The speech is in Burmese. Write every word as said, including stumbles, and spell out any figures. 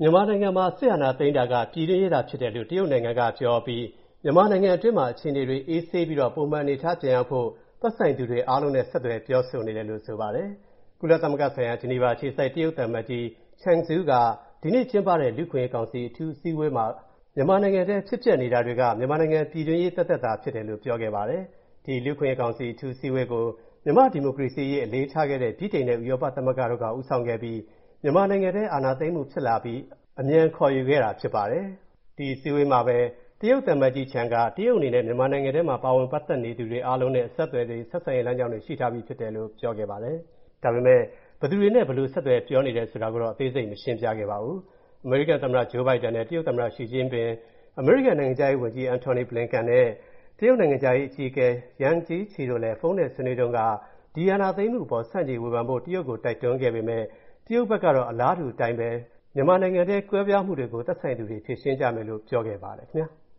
မြန်မာနိုင်ငံမှာစစ်အာဏာသိမ်းတာကပြည်တွင်းရေးတာဖြစ်တယ်လို့တရုတ်နိုင်ငံကပြောပြီးမြန်မာနိုင်ငံအတွင်းမှာအခြေအနေတွေအေးဆေးပြီးတော့ပုံမှန်အနေအထားပြန်ရောက်ဖို့သက်ဆိုင်သူတွေအားလုံးနဲ့ဆက်သွယ်ပြောဆိုနေတယ်လို့ဆိုပါတယ်။ကုလသမဂ္ဂဆိုင်ရာဂျနီဗာအခြေစိုက်တရုတ်သံအမတ်ကြီး Cheng Xu ကဒီနေ့ကျင်းပတဲ့လူ့အခွင့်အရေးကောင်စီအထူးအစည်းအဝေးမှာမြန်မာနိုင်ငံထဲဖြစ်ပျက်နေတာတွေကမြန်မာနိုင်ငံပြည်တွင်းရေးသက်သက်သာဖြစ်တယ်လို့ပြောခဲ့ပါတယ်။ဒီလူ့အခွင့်အရေးကောင်စီအထူးအစည်းအဝေးကိုမြန်မာဒီမိုကရေစီရေးအလေးထားခဲ့တဲ့ဗြိတိန်နဲ့ဥရောပသမဂ္ဂတို့ကဦးဆောင်ခဲ့ပြီးမြန်မာနိုင်ငံထဲအာဏာသိမ်းမှုဖြစ်လာပြီးအမြန်ခေါ်ယူခဲ့တာဖြစ်ပါတယ်။ဒီအစည်းအဝေးမှာပဲတရုတ်သံအမတ်ကြီးချန်ကတရုတ်အနေနဲ့မြန်မာနိုင်ငံထဲမှာပါဝင်ပတ်သက်နေသူတွေအားလုံးနဲ့ဆက်သွယ်တွေဆက်ဆံရေးလမ်းကြောင်းတွေရှိထားပြီးဖြစ်တယ်လို့ပြောခဲ့ပါတယ်။ဒါပေမဲ့ဘယ်သူတွေနဲ့ဘယ်လိုဆက်သွယ်ပြောနေတယ်ဆိုတာကိုတော့အသေးစိတ်မရှင်းပြခဲ့ပါဘူး။အမေရိကန်သမ္မတဂျိုးဘိုင်ဒန်နဲ့တရုတ်သမ္မတရှီကျင်းပင်အမေရိကန်နိုင်ငံခြားရေးဝန်ကြီးအန်တိုနီဘလင်ကန်နဲ့တရုတ်နိုင်ငံခြားရေးအကြီးအကဲယန်ဂျီချီတို့လည်းဖုန်းနဲ့ဆွေးနွေးတုန်းကဒီအာဏာသိမ်းမှုပေါ်ဆန့်ကျင်ဝေဖန်ဖို့တရုတ်ကိုတိုက်တွန်းခဲ့ပေမဲ့တရုတ်ဘက်ကတော့အလားတူအတိုင်းပဲမြန်မာနိုင်ငံထဲကွဲပြားမှုတွေကိုသက်ဆိုင်သူတွေဖြေရှင်းကြမယ်လို့ပြောခဲ့ပါတယ်ခင်ဗျာ။